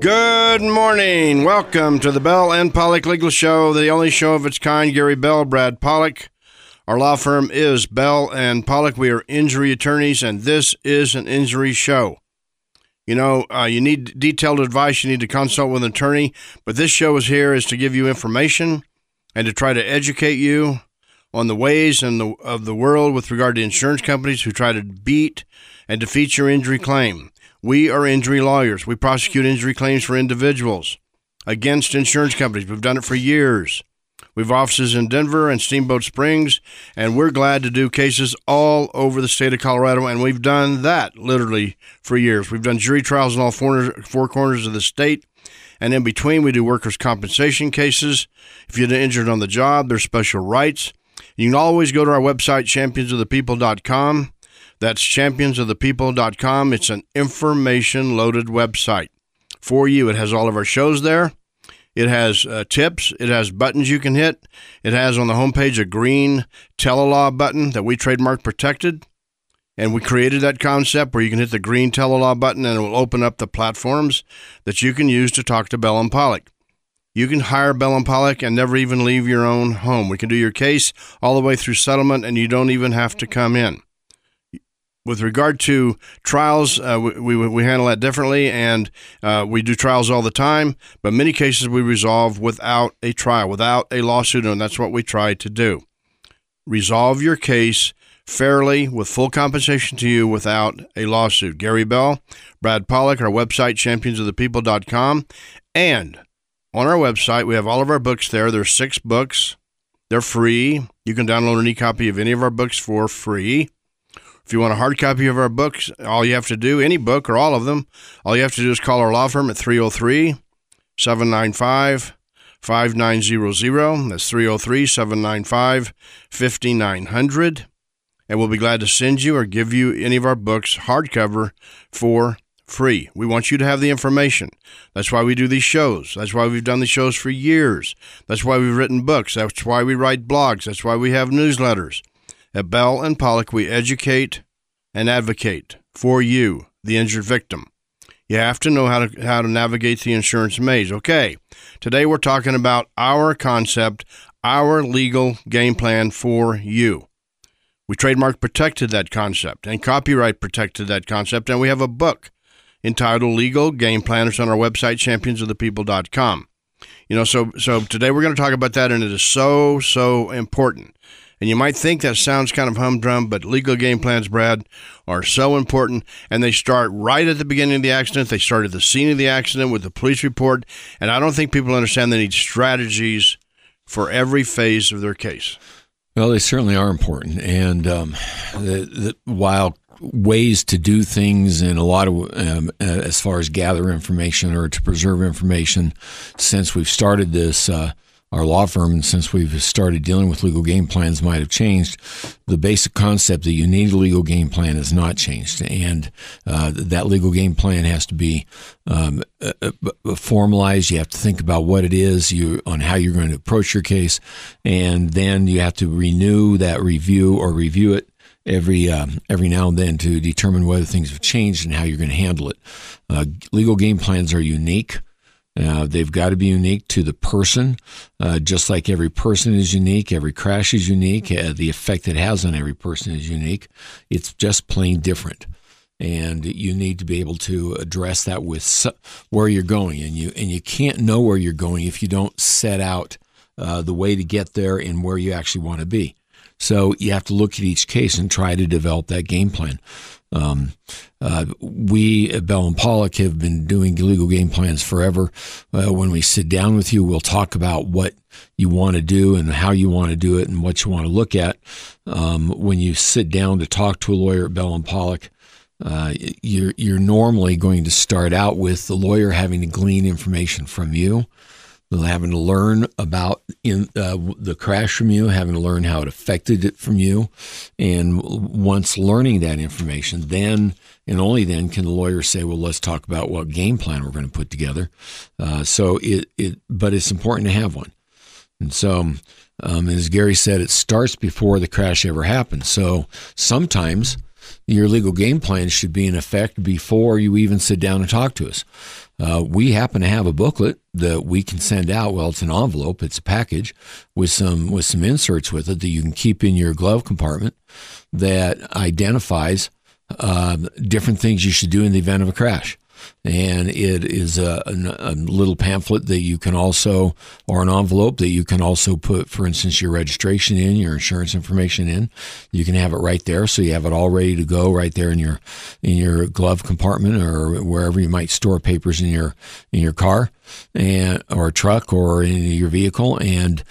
Good morning. Welcome to the Bell and Pollock Legal Show, the only show of its kind. Gary Bell, Brad Pollock. Our law firm is Bell and Pollock. We are injury attorneys, and this is an injury show. You know, you need detailed advice. You need to consult with an attorney, but this show is to give you information and to try to educate you on the ways of the world with regard to insurance companies who try to beat and defeat your injury claim. We are injury lawyers. We prosecute injury claims for individuals against insurance companies. We've done it for years. We have offices in Denver and Steamboat Springs, and we're glad to do cases all over the state of Colorado, and we've done that literally for years. We've done jury trials in all four corners of the state, and in between we do workers' compensation cases. If you're injured on the job, there's special rights. You can always go to our website, championsofthepeople.com. That's championsofthepeople.com. It's an information-loaded website for you. It has all of our shows there. It has tips. It has buttons you can hit. It has on the homepage a green Telelaw button that we trademark protected. And we created that concept where you can hit the green Telelaw button and it will open up the platforms that you can use to talk to Bell and Pollock. You can hire Bell and Pollock and never even leave your own home. We can do your case all the way through settlement, and you don't even have to come in. With regard to trials, we handle that differently, and we do trials all the time, but many cases we resolve without a trial, without a lawsuit, and that's what we try to do. Resolve your case fairly with full compensation to you without a lawsuit. Gary Bell, Brad Pollock, our website, championsofthepeople.com, and on our website, we have all of our books there. There's 6 books. They're free. You can download an e-copy of any of our books for free. If you want a hard copy of our books, all you have to do, any book or all of them, all you have to do is call our law firm at 303-795-5900. That's 303-795-5900. And we'll be glad to send you or give you any of our books hardcover for free. We want you to have the information. That's why we do these shows. That's why we've done these shows for years. That's why we've written books. That's why we write blogs. That's why we have newsletters. At Bell and Pollock, we educate and advocate for you, the injured victim. You have to know how to navigate the insurance maze. Okay, today we're talking about our concept, our legal game plan for you. We trademark protected that concept and copyright protected that concept, and we have a book entitled Legal Game Plan. It's on our website, championsofthepeople.com. You know, so today we're going to talk about that, and it is so important. And you might think that sounds kind of humdrum, but legal game plans, Brad, are so important, and they start right at the beginning of the accident. They start at the scene of the accident with the police report, and I don't think people understand they need strategies for every phase of their case. Well, they certainly are important, and while ways to do things in a lot of as far as gather information or to preserve information, since we've started this our law firm, and since we've started dealing with legal game plans, might have changed. The basic concept that you need a legal game plan has not changed, and that legal game plan has to be formalized. You have to think about what it is, on how you're going to approach your case, and then you have to renew that review it every now and then to determine whether things have changed and how you're going to handle it. Legal game plans are unique. They've got to be unique to the person, just like every person is unique. Every crash is unique. The effect it has on every person is unique. It's just plain different. And you need to be able to address that with where you're going. And you can't know where you're going if you don't set out the way to get there and where you actually want to be. So you have to look at each case and try to develop that game plan. We at Bell and Pollock have been doing legal game plans forever. When we sit down with you, we'll talk about what you want to do and how you want to do it and what you want to look at. When you sit down to talk to a lawyer at Bell and Pollock, you're normally going to start out with the lawyer having to glean information from you, having to learn about the crash from you, having to learn how it affected it from you. And once learning that information, then and only then can the lawyer say, well, let's talk about what game plan we're going to put together. But it's important to have one. And so, as Gary said, it starts before the crash ever happens. So sometimes your legal game plan should be in effect before you even sit down and talk to us. We happen to have a booklet that we can send out. Well, it's an envelope, it's a package with some inserts with it that you can keep in your glove compartment that identifies different things you should do in the event of a crash. And it is a little pamphlet that you can also, or an envelope that you can also put, for instance, your registration in, your insurance information in. You can have it right there, so you have it all ready to go right there in your glove compartment or wherever you might store papers in your car or truck or in your vehicle, and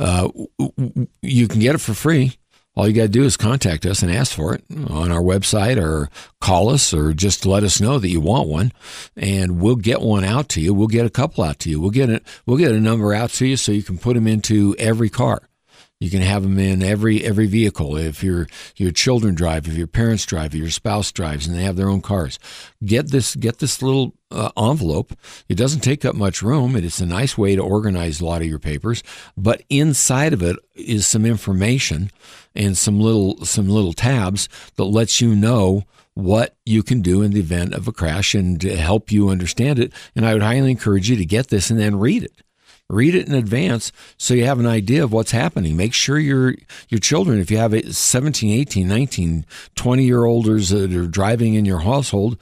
you can get it for free. All you got to do is contact us and ask for it on our website, or call us, or just let us know that you want one, and we'll get one out to you. We'll get a couple out to you. We'll get a number out to you so you can put them into every car. You can have them in every vehicle. If your children drive, if your parents drive, if your spouse drives, and they have their own cars, get this little envelope. It doesn't take up much room. It's a nice way to organize a lot of your papers. But inside of it is some information and some little tabs that lets you know what you can do in the event of a crash and to help you understand it. And I would highly encourage you to get this and then read it. Read it in advance so you have an idea of what's happening. Make sure your children, if you have 17, 18, 19, 20-year-olders that are driving in your household,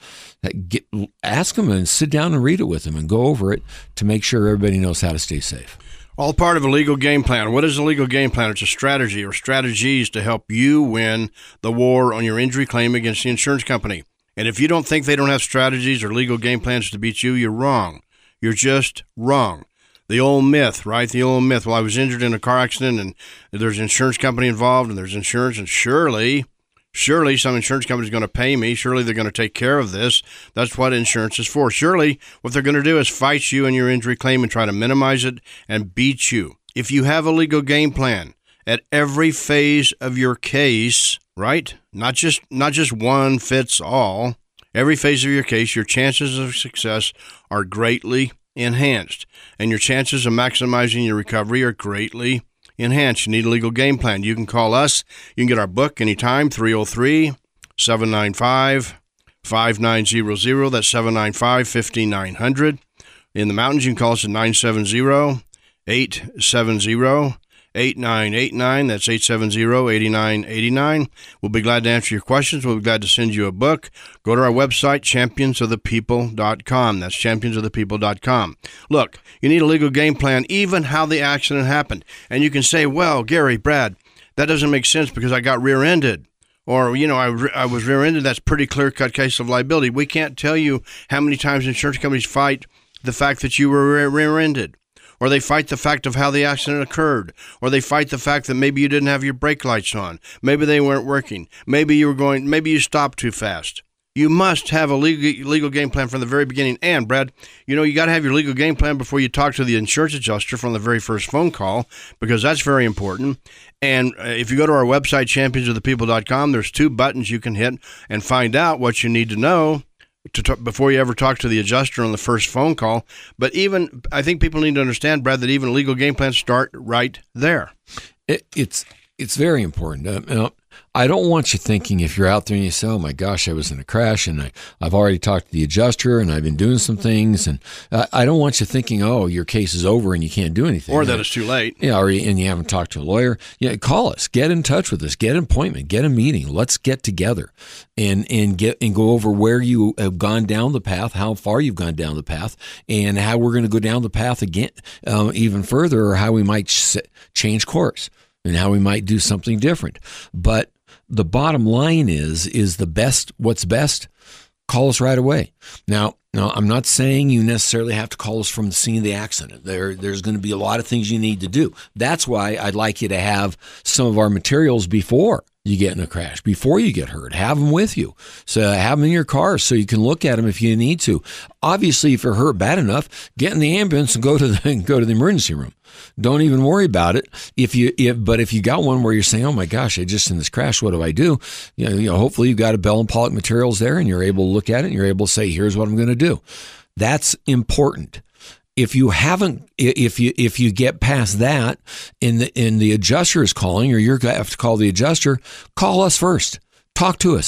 ask them and sit down and read it with them and go over it to make sure everybody knows how to stay safe. All part of a legal game plan. What is a legal game plan? It's a strategy or strategies to help you win the war on your injury claim against the insurance company. And if you don't think they don't have strategies or legal game plans to beat you, you're wrong. You're just wrong. The old myth, right? The old myth. Well, I was injured in a car accident and there's an insurance company involved and there's insurance, and surely some insurance company is going to pay me. Surely they're going to take care of this. That's what insurance is for. Surely what they're going to do is fight you and your injury claim and try to minimize it and beat you. If you have a legal game plan at every phase of your case, right? Not just one fits all. Every phase of your case, your chances of success are greatly enhanced, and your chances of maximizing your recovery are greatly enhanced. You need a legal game plan. You can call us. You can get our book anytime, 303-795-5900. That's 795-5900. In the mountains, you can call us at 970-870-8989. That's 870-8989. We'll be glad to answer your questions. We'll be glad to send you a book. Go to our website, championsofthepeople.com. That's championsofthepeople.com. Look, you need a legal game plan, even how the accident happened. And you can say, well, Gary, Brad, that doesn't make sense because I got rear-ended. Or, I was rear-ended. That's pretty clear-cut case of liability. We can't tell you how many times insurance companies fight the fact that you were rear-ended. Or they fight the fact of how the accident occurred. Or they fight the fact that maybe you didn't have your brake lights on. Maybe they weren't working. Maybe you stopped too fast. You must have a legal game plan from the very beginning. And, Brad, you got to have your legal game plan before you talk to the insurance adjuster from the very first phone call, because that's very important. And if you go to our website, championsofthepeople.com, there's 2 buttons you can hit and find out what you need to know before you ever talk to the adjuster on the first phone call. But I think people need to understand, Brad, that even legal game plans start right there. It's very important. I don't want you thinking, if you're out there and you say, oh my gosh, I was in a crash and I've already talked to the adjuster and I've been doing some things, and I don't want you thinking, oh, your case is over and you can't do anything. Or that it's too late. Yeah, and you haven't talked to a lawyer. Yeah, call us, get in touch with us, get an appointment, get a meeting. Let's get together and go over where you have gone down the path, how far you've gone down the path, and how we're going to go down the path again, even further, or how we might change course and how we might do something different. But the bottom line is the best. What's best? Call us right away. Now, I'm not saying you necessarily have to call us from the scene of the accident. There's going to be a lot of things you need to do. That's why I'd like you to have some of our materials before you get in a crash, before you get hurt. Have them with you. So have them in your car so you can look at them if you need to. Obviously, if you're hurt bad enough, get in the ambulance and go to the emergency room. Don't even worry about it. But if you got one where you're saying, "Oh my gosh, I just in this crash, what do I do?" Hopefully you've got a Bell and Pollock materials there, and you're able to look at it, and you're able to say, "Here's what I'm going to do." That's important. If you haven't, if you get past that, and the adjuster is calling, or you're going to have to call the adjuster, call us first. Talk to us.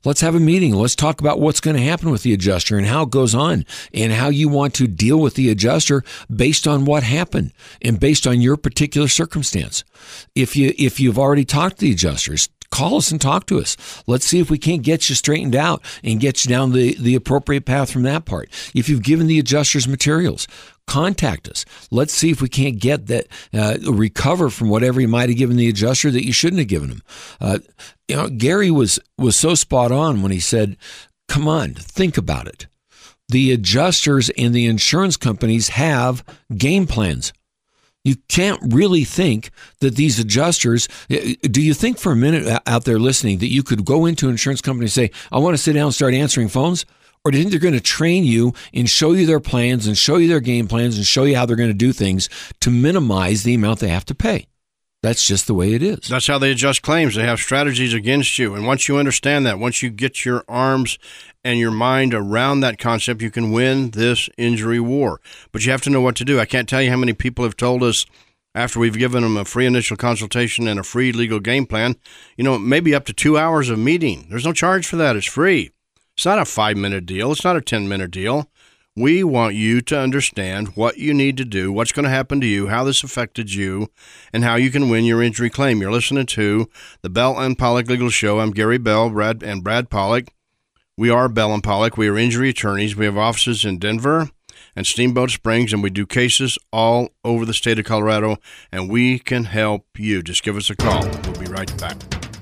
Let's have a meeting. Let's talk about what's going to happen with the adjuster and how it goes on and how you want to deal with the adjuster based on what happened and based on your particular circumstance. If you've already talked to the adjusters, call us and talk to us. Let's see if we can't get you straightened out and get you down the appropriate path from that part. If you've given the adjusters materials, contact us. Let's see if we can't get that, recover from whatever you might have given the adjuster that you shouldn't have given him. Gary was so spot on when he said, come on, think about it. The adjusters and the insurance companies have game plans. You can't really think that these adjusters, do you think for a minute out there listening that you could go into an insurance company and say, I want to sit down and start answering phones? Or do you think they're going to train you and show you their plans and show you their game plans and show you how they're going to do things to minimize the amount they have to pay? That's just the way it is. That's how they adjust claims. They have strategies against you. And once you understand that, once you get your arms and your mind around that concept, you can win this injury war. But you have to know what to do. I can't tell you how many people have told us after we've given them a free initial consultation and a free legal game plan, maybe up to 2 hours of meeting. There's no charge for that. It's free. It's not a 5-minute deal. It's not a 10-minute deal. We want you to understand what you need to do, what's going to happen to you, how this affected you, and how you can win your injury claim. You're listening to the Bell and Pollock Legal Show. I'm Gary Bell, Brad Pollock. We are Bell and Pollock. We are injury attorneys. We have offices in Denver and Steamboat Springs, and we do cases all over the state of Colorado, and we can help you. Just give us a call. We'll be right back.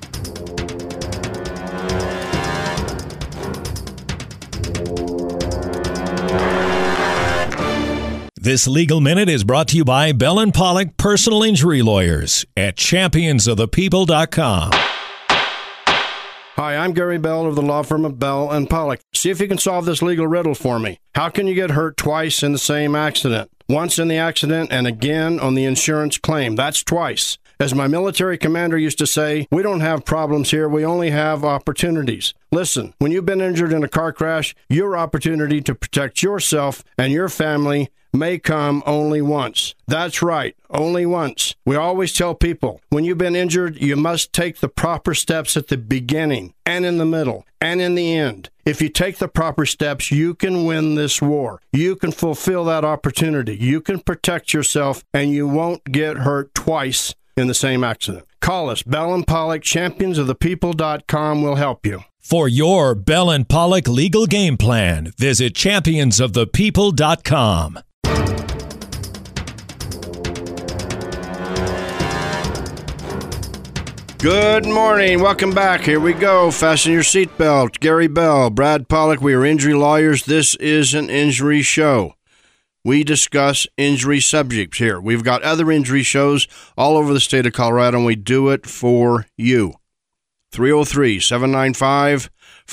This Legal Minute is brought to you by Bell and Pollock Personal Injury Lawyers at championsofthepeople.com. Hi, I'm Gary Bell of the law firm of Bell and Pollock. See if you can solve this legal riddle for me. How can you get hurt twice in the same accident? Once in the accident and again on the insurance claim. That's twice. As my military commander used to say, we don't have problems here, we only have opportunities. Listen, when you've been injured in a car crash, your opportunity to protect yourself and your family may come only once. That's right, only once. We always tell people, when you've been injured, you must take the proper steps at the beginning and in the middle and in the end. If you take the proper steps, you can win this war. You can fulfill that opportunity. You can protect yourself, and you won't get hurt twice in the same accident. Call us. Bell and Pollock, championsofthepeople.com will help you. For your Bell and Pollock legal game plan, visit championsofthepeople.com. Good morning. Welcome back. Here we go. Fasten your seatbelt. Gary Bell, Brad Pollock. We are injury lawyers. This is an injury show. We discuss injury subjects here. We've got other injury shows all over the state of Colorado, and we do it for you. 303-795-5900,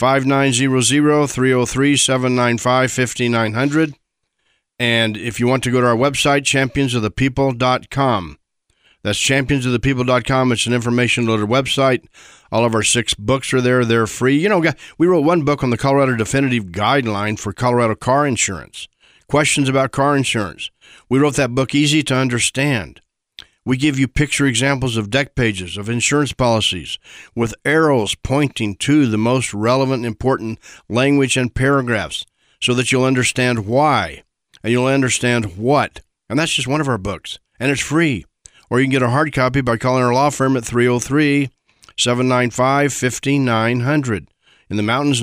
303-795-5900. And if you want to go to our website, championsofthepeople.com. That's championsofthepeople.com. It's an information-loaded website. All of our 6 books are there. They're free. We wrote one book on the Colorado Definitive Guideline for Colorado car insurance. Questions about car insurance. We wrote that book easy to understand. We give you picture examples of deck pages of insurance policies with arrows pointing to the most relevant, important language and paragraphs so that you'll understand why and you'll understand what. And that's just one of our books, and it's free. Or you can get a hard copy by calling our law firm at 303-795-5900. In the mountains,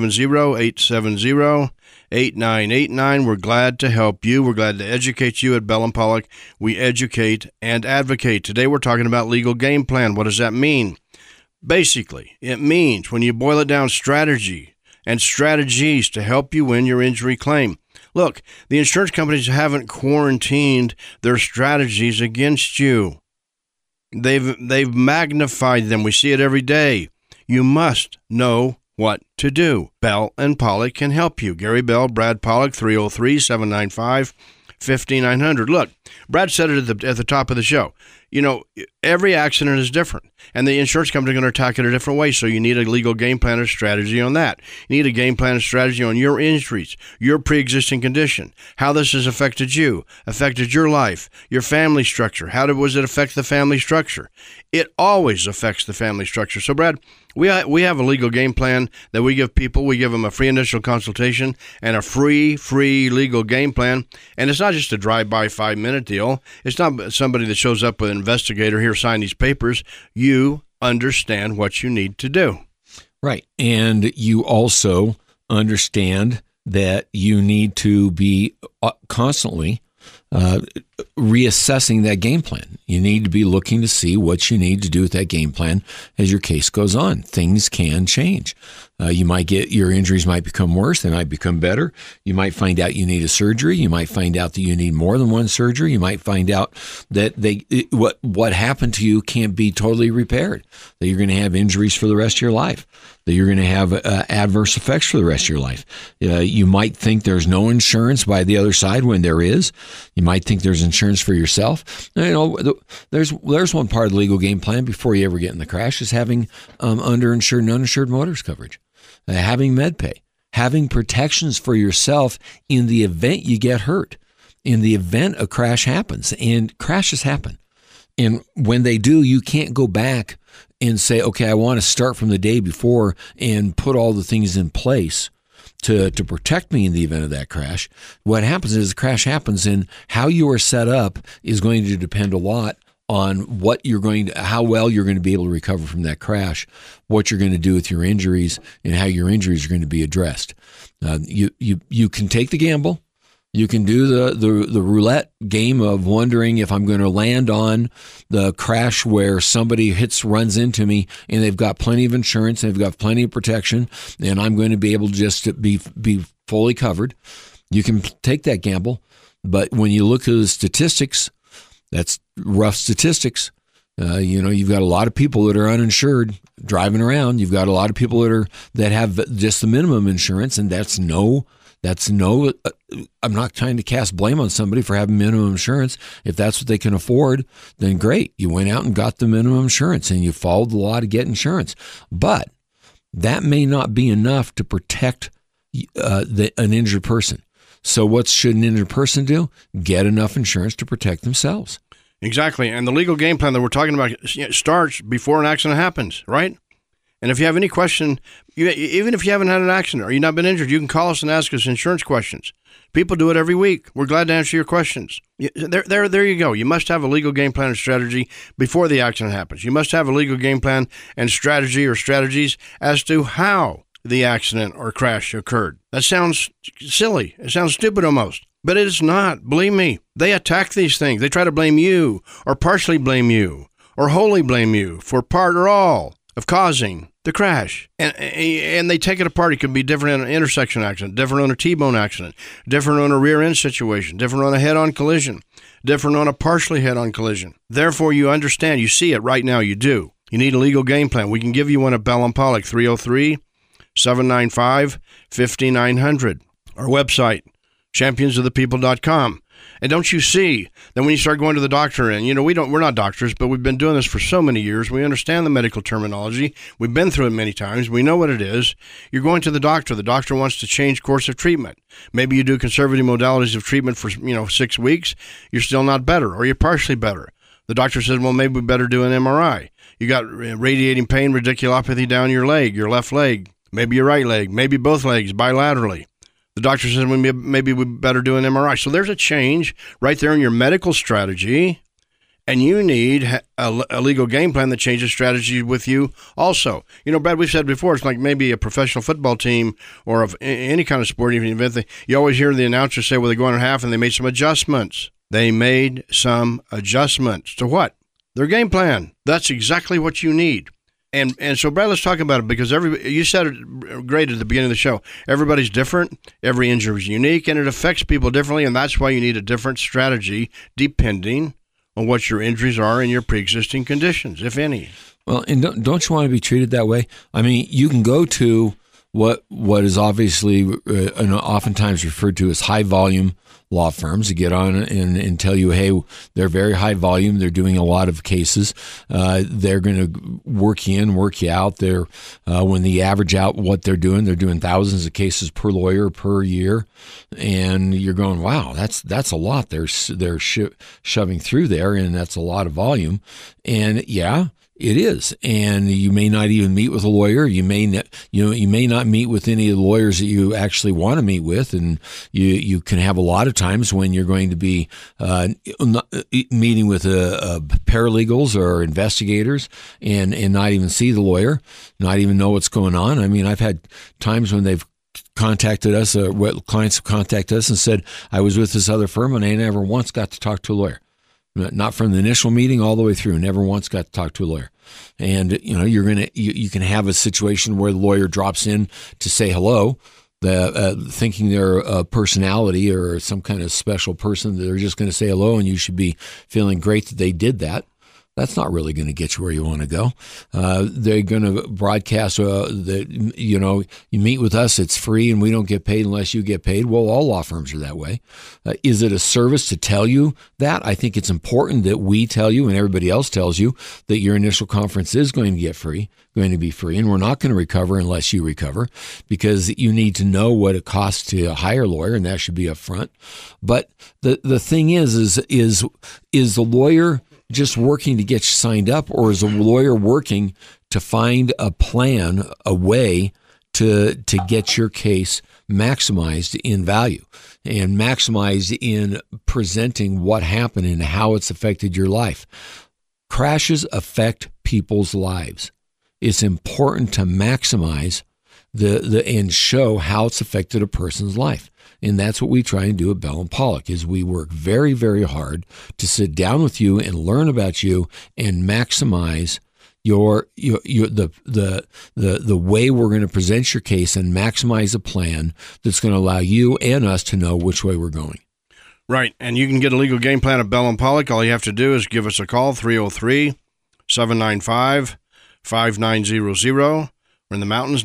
970-870-8989. We're glad to help you. We're glad to educate you at Bell and Pollock. We educate and advocate. Today we're talking about legal game plan. What does that mean? Basically, it means, when you boil it down, strategy and strategies to help you win your injury claim. Look, the insurance companies haven't quarantined their strategies against you. They've magnified them. We see it every day. You must know what to do. Bell and Pollock can help you. Gary Bell, Brad Pollock, 303-795-5900. Look, Brad said it at the top of the show. every accident is different, and the insurance company is going to attack it a different way. So you need a legal game plan and strategy on that. You need a game plan and strategy on your injuries, your pre-existing condition, how this has affected you, affected your life, your family structure. Was it affect the family structure? It always affects the family structure. So, Brad, we have a legal game plan that we give people. We give them a free initial consultation and a free legal game plan. And it's not just a drive-by 5-minute deal. It's not somebody that shows up with an investigator here, sign these papers. You understand what you need to do. Right. And you also understand that you need to be constantly reassessing that game plan. You need to be looking to see what you need to do with that game plan as your case goes on. Things can change. Your injuries might become worse. They might become better. You might find out you need a surgery. You might find out that you need more than one surgery. You might find out that what happened to you can't be totally repaired, that you're going to have injuries for the rest of your life, that you're going to have adverse effects for the rest of your life. You might think there's no insurance by the other side when there is. You might think there's insurance for yourself. There's one part of the legal game plan before you ever get in the crash is having underinsured and uninsured motorist coverage, having MedPay, having protections for yourself in the event you get hurt, in the event a crash happens, and crashes happen. And when they do, you can't go back and say, okay, I want to start from the day before and put all the things in place to protect me in the event of that crash. What happens is the crash happens, and how you are set up is going to depend a lot on how well you're going to be able to recover from that crash, what you're going to do with your injuries, and how your injuries are going to be addressed. You can take the gamble. You can do the roulette game of wondering if I'm going to land on the crash where somebody runs into me and they've got plenty of insurance and they've got plenty of protection and I'm going to be able just to be fully covered. You can take that gamble, but when you look at the statistics, that's rough statistics. You've got a lot of people that are uninsured driving around. You've got a lot of people that have just the minimum insurance, and that's no. I'm not trying to cast blame on somebody for having minimum insurance. If that's what they can afford, then great. You went out and got the minimum insurance and you followed the law to get insurance. But that may not be enough to protect an injured person. So what should an injured person do? Get enough insurance to protect themselves. Exactly. And the legal game plan that we're talking about starts before an accident happens, right? And if you have any question, even if you haven't had an accident or you've not been injured, you can call us and ask us insurance questions. People do it every week. We're glad to answer your questions. There you go. You must have a legal game plan and strategy before the accident happens. You must have a legal game plan and strategy or strategies as to how the accident or crash occurred. That sounds silly. It sounds stupid almost. But it is not. Believe me. They attack these things. They try to blame you or partially blame you or wholly blame you for part or all of causing the crash. And they take it apart. It could be different in an intersection accident, different on a T-bone accident, different on a rear end situation, different on a head-on collision, different on a partially head-on collision. Therefore, you understand. You see it right now. You do. You need a legal game plan. We can give you one at Bell & Pollock, 303-795-5900. Our website, championsofthepeople.com. And don't you see that when you start going to the doctor, and we're not doctors, but we've been doing this for so many years. We understand the medical terminology. We've been through it many times. We know what it is. You're going to the doctor. The doctor wants to change course of treatment. Maybe you do conservative modalities of treatment for 6 weeks. You're still not better, or you're partially better. The doctor says, well, maybe we better do an MRI. You got radiating pain, radiculopathy down your leg, your left leg, maybe your right leg, maybe both legs bilaterally. The doctor says, well, maybe we better do an MRI. So there's a change right there in your medical strategy, and you need a legal game plan that changes strategy with you also. Brad, we've said before, it's like maybe a professional football team or of any kind of sporting event. You always hear the announcer say, well, they go on half and they made some adjustments. They made some adjustments to what? Their game plan. That's exactly what you need. And so, Brad, let's talk about it, because you said it great at the beginning of the show. Everybody's different. Every injury is unique, and it affects people differently, and that's why you need a different strategy depending on what your injuries are and your pre-existing conditions, if any. Well, and don't you want to be treated that way? I mean, you can go to what is obviously and oftentimes referred to as high volume law firms to get on and tell you, hey, they're very high volume. They're doing a lot of cases. They're going to work you in, work you out. They're when they average out what they're doing thousands of cases per lawyer per year, and you're going, wow, that's a lot. They're shoving through there, and that's a lot of volume. And yeah, it is, and you may not even meet with a lawyer. You may not meet with any of the lawyers that you actually want to meet with, and you can have a lot of times when you're going to be meeting with paralegals or investigators, and not even see the lawyer, not even know what's going on. I mean, I've had times when they've contacted us, clients have contacted us and said, I was with this other firm and I never once got to talk to a lawyer. Not from the initial meeting all the way through. Never once got to talk to a lawyer. And you can have a situation where the lawyer drops in to say hello, thinking they're a personality or some kind of special person. They're just going to say hello, and you should be feeling great that they did that. That's not really going to get you where you want to go. They're going to broadcast that, you meet with us, it's free, and we don't get paid unless you get paid. Well, all law firms are that way. Is it a service to tell you that? I think it's important that we tell you and everybody else tells you that your initial conference is going to be free, and we're not going to recover unless you recover, because you need to know what it costs to hire a lawyer, and that should be up front. But the thing is the lawyer just working to get you signed up, or is a lawyer working to find a plan, a way to get your case maximized in value and maximized in presenting what happened and how it's affected your life? Crashes affect people's lives. It's important to maximize and show how it's affected a person's life. And that's what we try and do at Bell & Pollock, is we work very, very hard to sit down with you and learn about you and maximize the way we're going to present your case and maximize a plan that's going to allow you and us to know which way we're going. Right. And you can get a legal game plan at Bell & Pollock. All you have to do is give us a call, 303-795-5900. We're in the mountains,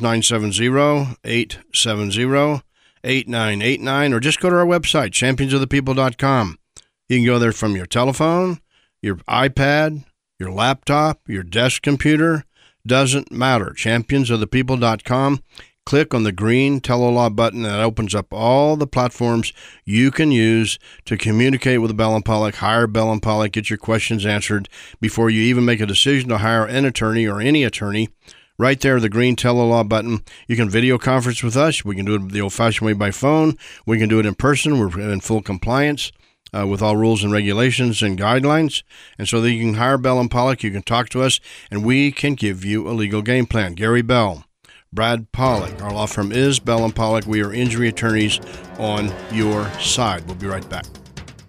970-870-8989, or just go to our website, championsofthepeople.com. You can go there from your telephone, your iPad, your laptop, your desk computer. Doesn't matter. Championsofthepeople.com. Click on the green Telelaw button, that opens up all the platforms you can use to communicate with Bell & Pollock, hire Bell & Pollock, get your questions answered before you even make a decision to hire an attorney or any attorney. Right there, the green Telelaw button. You can video conference with us. We can do it the old-fashioned way by phone. We can do it in person. We're in full compliance with all rules and regulations and guidelines. And so that you can hire Bell & Pollock, you can talk to us, and we can give you a legal game plan. Gary Bell, Brad Pollock. Our law firm is Bell & Pollock. We are injury attorneys on your side. We'll be right back.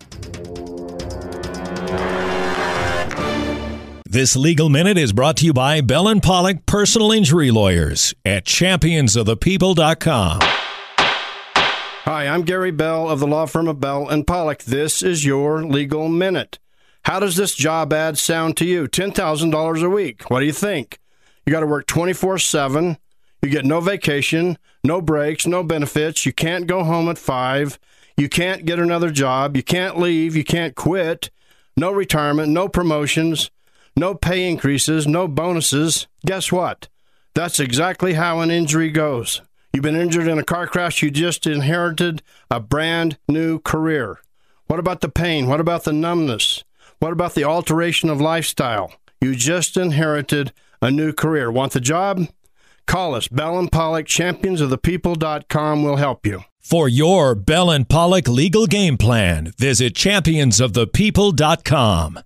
This Legal Minute is brought to you by Bell & Pollock Personal Injury Lawyers at championsofthepeople.com. Hi, I'm Gary Bell of the law firm of Bell & Pollock. This is your Legal Minute. How does this job ad sound to you? $10,000 a week. What do you think? You got to work 24/7. You get no vacation, no breaks, no benefits. You can't go home at 5. You can't get another job. You can't leave. You can't quit. No retirement, no promotions. No pay increases, no bonuses. Guess what? That's exactly how an injury goes. You've been injured in a car crash, you just inherited a brand new career. What about the pain? What about the numbness? What about the alteration of lifestyle? You just inherited a new career. Want the job? Call us. Bell & Pollock, championsofthepeople.com will help you. For your Bell & Pollock legal game plan, visit championsofthepeople.com.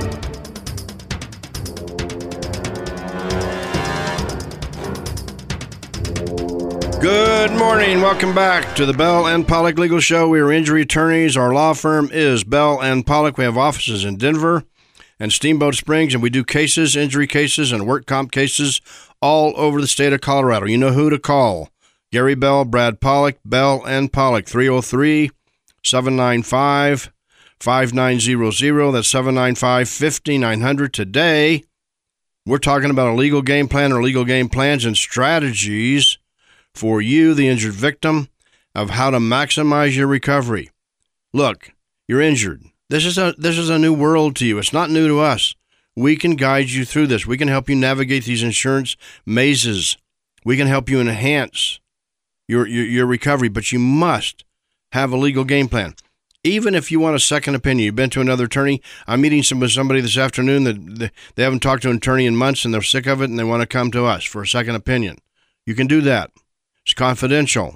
Good morning. Welcome back to the Bell & Pollock Legal Show. We are injury attorneys. Our law firm is Bell & Pollock. We have offices in Denver and Steamboat Springs, and we do cases, injury cases, and work comp cases all over the state of Colorado. You know who to call. Gary Bell, Brad Pollock, Bell & Pollock, 303-795-5900. That's 795-5900. Today, we're talking about a legal game plan or legal game plans and strategies for you, the injured victim, of how to maximize your recovery. Look, you're injured. This is a new world to you. It's not new to us. We can guide you through this. We can help you navigate these insurance mazes. We can help you enhance your recovery, but you must have a legal game plan. Even if you want a second opinion, you've been to another attorney. I'm meeting with somebody this afternoon that they haven't talked to an attorney in months and they're sick of it and they want to come to us for a second opinion. You can do that. It's confidential.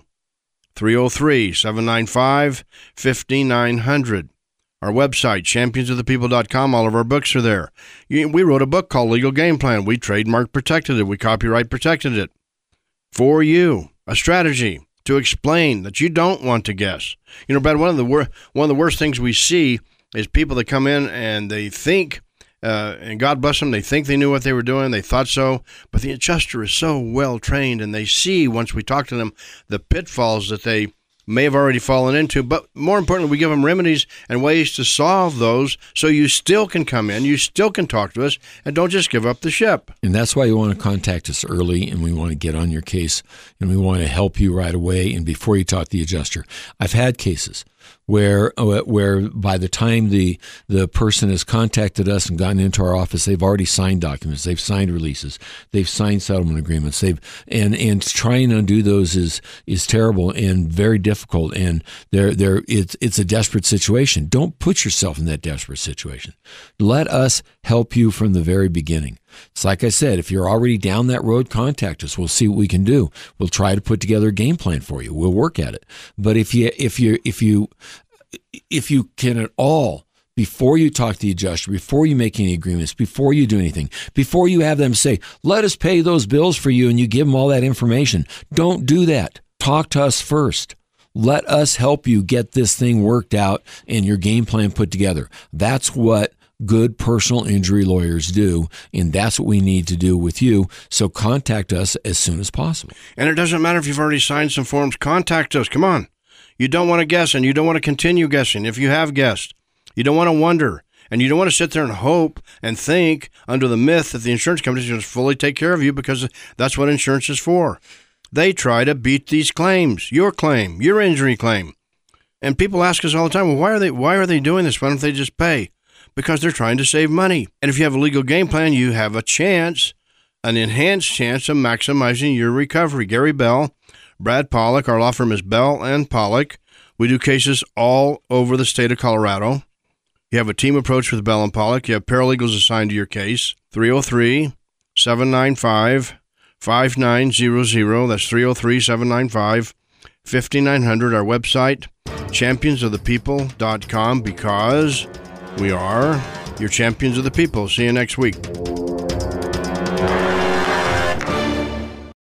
303-795-5900. Our website, championsofthepeople.com. All of our books are there. We wrote a book called Legal Game Plan. We trademark protected it. We copyright protected it. For you, a strategy to explain that you don't want to guess. You know, Brad, one of the worst things we see is people that come in and they think, and God bless them, they think they knew what they were doing, they thought so, but the adjuster is so well trained, and they see, once we talk to them, the pitfalls that they may have already fallen into. But more importantly, we give them remedies and ways to solve those so you still can come in, you still can talk to us, and don't just give up the ship. And that's why you want to contact us early, and we want to get on your case, and we want to help you right away and before you talk to the adjuster. I've had cases where by the time the person has contacted us and gotten into our office, they've already signed documents, they've signed releases, they've signed settlement agreements, and trying to undo those is terrible and very difficult, and it's a desperate situation. Don't put yourself in that desperate situation. Let us help you from the very beginning. It's like I said, if you're already down that road, contact us. We'll see what we can do. We'll try to put together a game plan for you. We'll work at it. But if you can at all, before you talk to the adjuster, before you make any agreements, before you do anything, before you have them say, let us pay those bills for you, and you give them all that information, don't do that. Talk to us first. Let us help you get this thing worked out and your game plan put together. That's what good personal injury lawyers do, and that's what we need to do with you. So contact us as soon as possible. And it doesn't matter if you've already signed some forms. Contact us. Come on. You don't want to guess, and you don't want to continue guessing. If you have guessed, you don't want to wonder, and you don't want to sit there and hope and think under the myth that the insurance company is going to fully take care of you, because that's what insurance is for. They try to beat these claims, your claim, your injury claim. And people ask us all the time, well, why are they doing this? Why don't they just pay? Because they're trying to save money. And if you have a legal game plan, you have a chance, an enhanced chance of maximizing your recovery. Gary Bell, Brad Pollock, our law firm is Bell and Pollock. We do cases all over the state of Colorado. You have a team approach with Bell and Pollock. You have paralegals assigned to your case. 303-795-5900. That's 303-795-5900. Our website, championsofthepeople.com, because we are your champions of the people. See you next week.